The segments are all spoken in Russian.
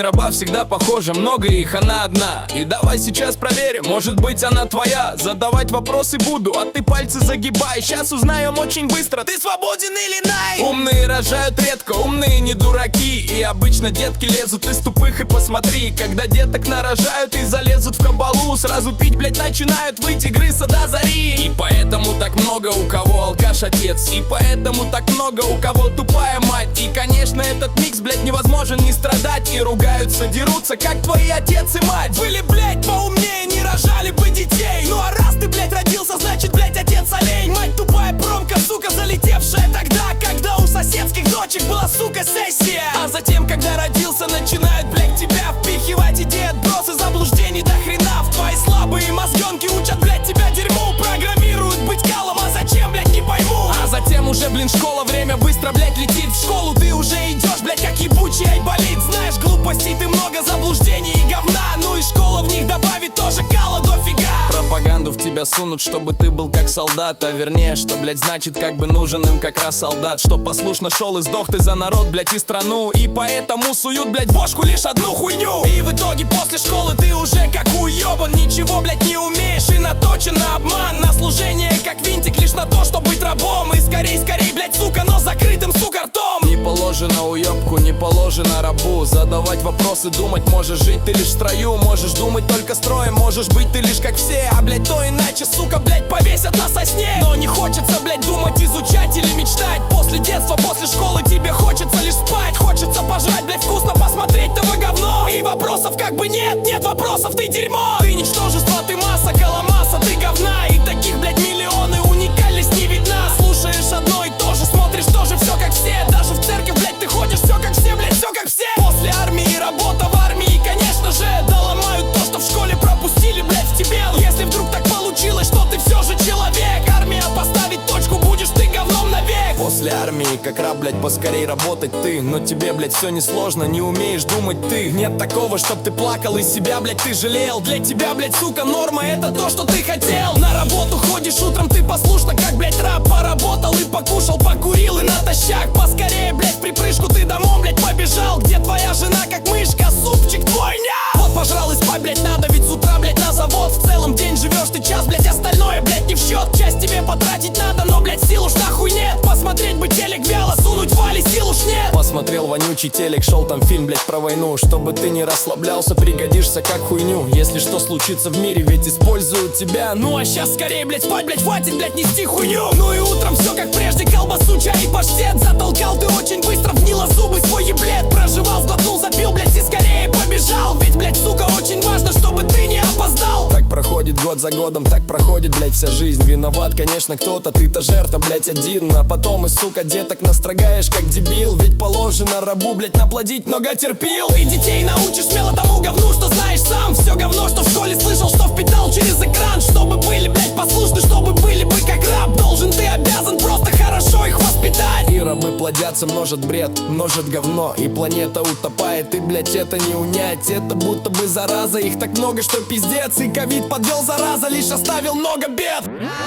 Жизнь раба всегда похожа, много их, она одна. И давай сейчас проверим, может быть она твоя. Задавать вопросы буду, а ты пальцы загибай. Сейчас узнаем очень быстро, ты свободен или най. Умные рожают редко, умные не дураки. И обычно детки лезут из тупых, и посмотри, когда деток нарожают и залезут в кабалу, сразу пить, блять, начинают выйти грызться до зари. И поэтому так много у кого алкаш отец, и поэтому так много у кого тупая мать. И конечно этот микс, блять, невозможен не страдать. И ругаются, дерутся, как твои отец и мать. Были, блять, поумнее, не рожали бы детей. Ну а раз ты, блять, родился, значит, блять, отец олень. Мать тупая промка, сука, залетевшая тогда, когда у соседских дочек была, сука, сессия. А затем, когда родился, начинают, блять, тебя впихивать идеи, отбросы, заблуждений до хрена в твои слабые мозгенки. Учат, блять, тебя дерьму, программируют быть калом. А зачем, блять, не пойму. А затем уже, блин, школа, время быстро, блять, летит в школу. Ты уже идешь, блять, как ебучий айболит. Знаешь, глупостей ты много, заблуждений и говна. Ну и школа в них добавит тоже кала дофига. Пропаганду в тебя сунут, чтобы ты был как солдат. А вернее, что, блять, значит, как бы нужен им как раз солдат. Чтоб послушно шел и сдох ты за народ, блять, и страну. И поэтому суют, блять, в бошку лишь одну хуйню. И в итоге после школы ты уже как уебан. Ничего, блять, не умеешь и наточен на обман. На служение как винтик лишь на то, чтобы быть рабом. И скорей, блять, сука, но закрытым, сука, ртом. Не положено уебку, не положено рабу задавать вопросы, думать можешь. Жить ты лишь в строю, можешь думать только строем. Можешь быть ты лишь как все, а, блять, то иначе, сука, блять, повесят на сосне. Но не хочется, блять, думать, изучать или мечтать. После детства, после школы тебе хочется лишь спать. Хочется пожрать, блять, вкусно посмотреть ТВ говно. И вопросов как бы нет, нет вопросов, ты дерьмо. Ты ничтожество, ты масса, коломасса, ты говна. И таких, блять, миллионы, уникальность не видна. Слушаешь одно и то же, смотришь тоже все как все. Даже в церковь, блять, ты ходишь все как все, блять, все как все. После армии работа в армии, конечно же, доломают то, что в школе пропустили, блять, в тебе. Если вдруг так получилось, что ты все же человек, армия поставит точку, будешь ты говном навек. После армии, как раб, блять, поскорей работать ты. Но тебе, блять, все несложно, не умеешь думать ты. Нет такого, чтоб ты плакал и себя, блять, ты жалел. Для тебя, блять, сука, норма, это то, что ты хотел. На работу ходишь утром, ты послушно, как, блять, раб. Поработал и покушал, покурил и натощак. Поскорее, блять, в припрыжку ты домой, блять, побежал. Где твоя жена, как мышка, супчик твой, ня. Вот, пожрал и спать, блять, надо, ведь с утра, блять, на завод. В целом день живешь ты час, блять, остальное, блять, не в счет. Часть тебе потратить надо, но, блять, сил уж нахуй нет. Посмотреть бы телек вяло, сунуть вали, сил уж нет. Посмотрел вонючий телек, шел там фильм, блять, про войну. Чтобы ты не расслаблялся, пригодишься как хуйню. Если что случится в мире, ведь используют тебя. Ну а щас скорее, блять, спать, блять, хватит, блять, нести хуйню. Ну и утром все как прежде, колбасу, чай и паштет. Затолкал ты очень быстро, вгнила зубы свой еблет. Проживал, сглотнул, запил, блять, и скорее побежал. Ведь, блять, сука, очень важно, чтобы ты не опоздал. Так проходит год за годом, так проходит, блять, вся жизнь. Виноват, конечно, кто-то, ты-то жертва, блять, один. А потом и, сука, деток настрогаешь как дебил. Ведь положено рабу, блять, наплодить, много терпил. И детей научишь смело тому говну, что знаешь сам. Все говно, что в школе слышал, что впитал через экран. Чтобы были, блять, послушны, чтобы были бы как раб. Должен, ты обязан просто хорошо их воспитать. И рабы плодятся, множат бред, множат говно. И планета утопает, и, блять, это не унять. Это будто бы зараза, их так много, что пиздец. И ковид подвел, зараза, лишь оставил много бед.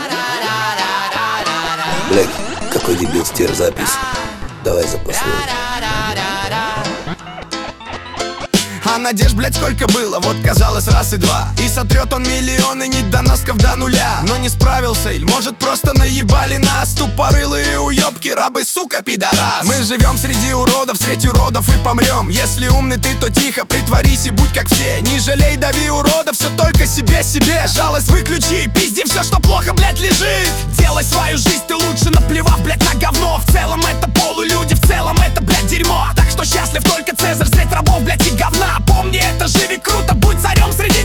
Блэк, какой дебил стер запись. Давай запаслуем. А надежд, блять, сколько было, вот казалось раз и два. И сотрет он миллионы недоносков до нуля. Но не справился, или может просто наебали нас. Тупорылые уебки, рабы, сука, пидорас. Мы живем среди уродов, среди уродов и помрем. Если умный ты, то тихо, притворись и будь как все. Не жалей, дави уродов, все только себе. Жалость выключи, пизди все, что плохо, блять, лежит. Делай свою жизнь, ты лучше, наплевав, блять, на говно. В целом это полулюди, в целом это, блять, дерьмо. Так что счастлив только Цезарь, средь рабов, блять, и говна. Помни это, живи круто, будь царем среди